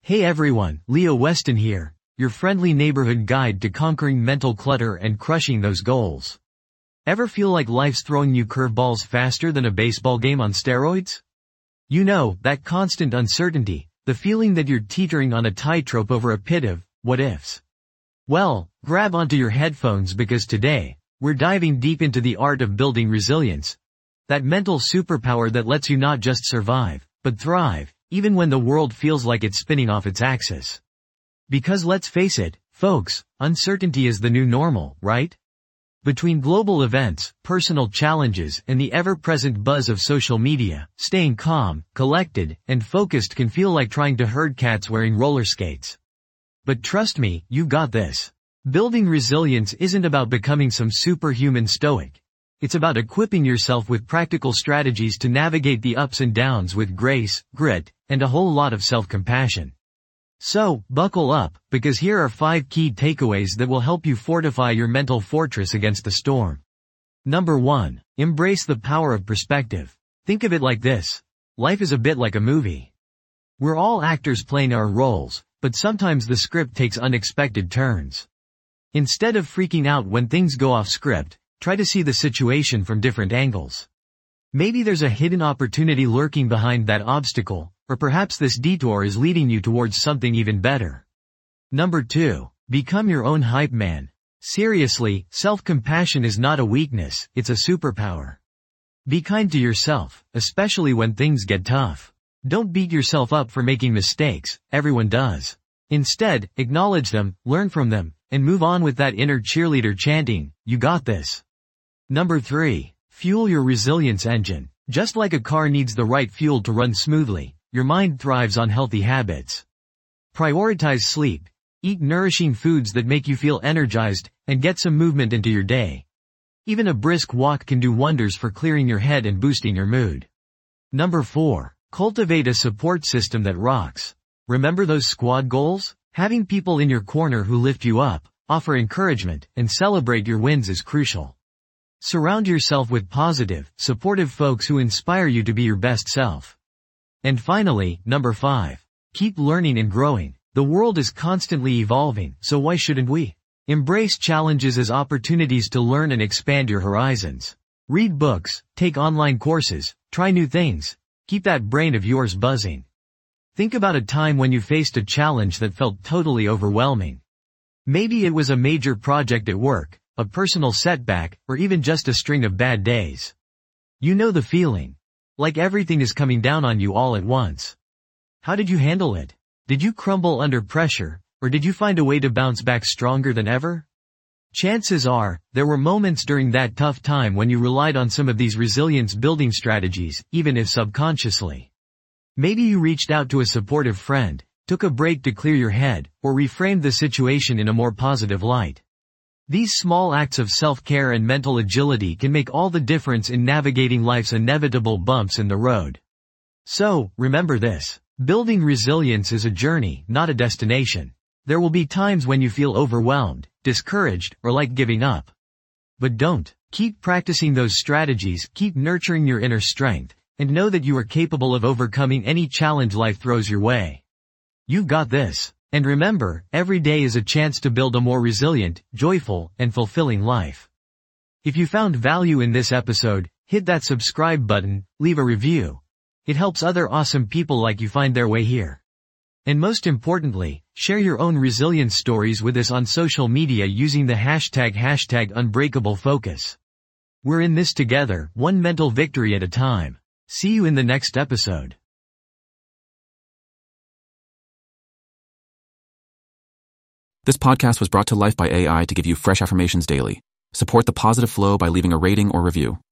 Hey everyone, Leo Weston here, your friendly neighborhood guide to conquering mental clutter and crushing those goals. Ever feel like life's throwing you curveballs faster than a baseball game on steroids? You know, that constant uncertainty, the feeling that you're teetering on a tightrope over a pit of what-ifs. Well, grab onto your headphones because today, we're diving deep into the art of building resilience. That mental superpower that lets you not just survive, but thrive, even when the world feels like it's spinning off its axis. Because let's face it, folks, uncertainty is the new normal, right? Between global events, personal challenges, and the ever-present buzz of social media, staying calm, collected, and focused can feel like trying to herd cats wearing roller skates. But trust me, you got this. Building resilience isn't about becoming some superhuman stoic. It's about equipping yourself with practical strategies to navigate the ups and downs with grace, grit, and a whole lot of self-compassion. So, buckle up, because here are 5 key takeaways that will help you fortify your mental fortress against the storm. Number 1. Embrace the power of perspective. Think of it like this. Life is a bit like a movie. We're all actors playing our roles, but sometimes the script takes unexpected turns. Instead of freaking out when things go off script, try to see the situation from different angles. Maybe there's a hidden opportunity lurking behind that obstacle, or perhaps this detour is leading you towards something even better. Number 2. Become your own hype man. Seriously, self-compassion is not a weakness, it's a superpower. Be kind to yourself, especially when things get tough. Don't beat yourself up for making mistakes, everyone does. Instead, acknowledge them, learn from them, and move on with that inner cheerleader chanting, "You got this." Number 3. Fuel your resilience engine. Just like a car needs the right fuel to run smoothly, your mind thrives on healthy habits. Prioritize sleep, eat nourishing foods that make you feel energized, and get some movement into your day. Even a brisk walk can do wonders for clearing your head and boosting your mood. Number 4. Cultivate a support system that rocks. Remember those squad goals? Having people in your corner who lift you up, offer encouragement, and celebrate your wins is crucial. Surround yourself with positive, supportive folks who inspire you to be your best self. And finally, number 5. Keep learning and growing. The world is constantly evolving, so why shouldn't we? Embrace challenges as opportunities to learn and expand your horizons. Read books, take online courses, try new things. Keep that brain of yours buzzing. Think about a time when you faced a challenge that felt totally overwhelming. Maybe it was a major project at work, a personal setback, or even just a string of bad days. You know the feeling. Like everything is coming down on you all at once. How did you handle it? Did you crumble under pressure, or did you find a way to bounce back stronger than ever? Chances are, there were moments during that tough time when you relied on some of these resilience-building strategies, even if subconsciously. Maybe you reached out to a supportive friend, took a break to clear your head, or reframed the situation in a more positive light. These small acts of self-care and mental agility can make all the difference in navigating life's inevitable bumps in the road. So, remember this. Building resilience is a journey, not a destination. There will be times when you feel overwhelmed, discouraged, or like giving up. But don't. Keep practicing those strategies, keep nurturing your inner strength, and know that you are capable of overcoming any challenge life throws your way. You've got this. And remember, every day is a chance to build a more resilient, joyful, and fulfilling life. If you found value in this episode, hit that subscribe button, leave a review. It helps other awesome people like you find their way here. And most importantly, share your own resilience stories with us on social media using the hashtag #UnbreakableFocus. We're in this together, one mental victory at a time. See you in the next episode. This podcast was brought to life by AI to give you fresh affirmations daily. Support the positive flow by leaving a rating or review.